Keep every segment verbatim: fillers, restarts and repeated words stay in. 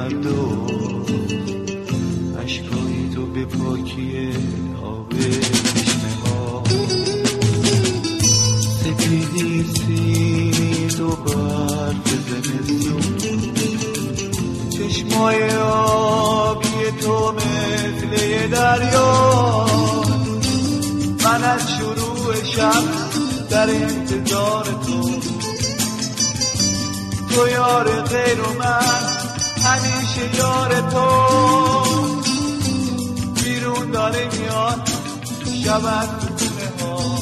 بردار، اشکای تو به پاکی آب چشمه ها، سپیدی سینی تو برف زمستون، چشمای آبی تو مثل یه دریا، من از شروع شب در انتظار تو، تو یار غیر و من همیشه یار تو، بیرون داره میاد شب از خونه ها،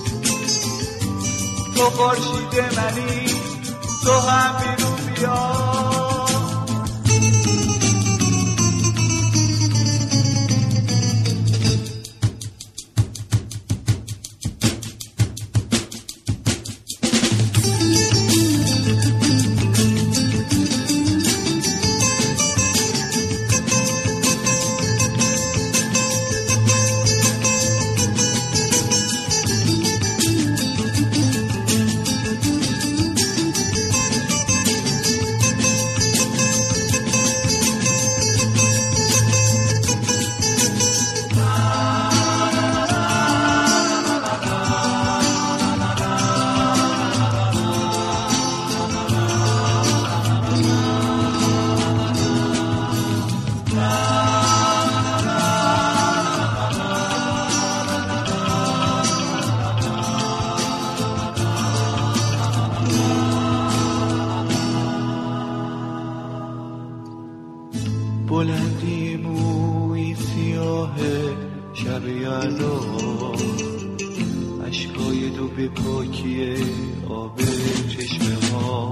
تو خورشید منی تو هم بیرون بیا. بلندی موی سیاه شب یلدا، اشکای تو به پاکی آب چشمه ها،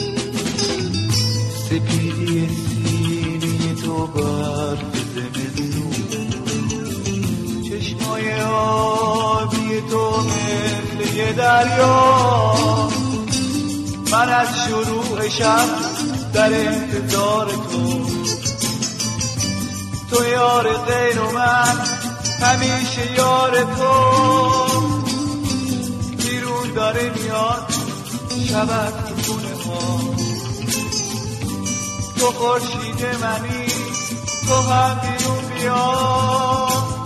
سپیدی سینی تو برف زمستون، چشمای آبی تو مثل یه دریا، من از شروع شب در انتظار تو، تو یار غیر و من همیشه یار تو، بیرون داره میاد شب از خونه ها، تو خورشید منی تو هم بیرون بیا.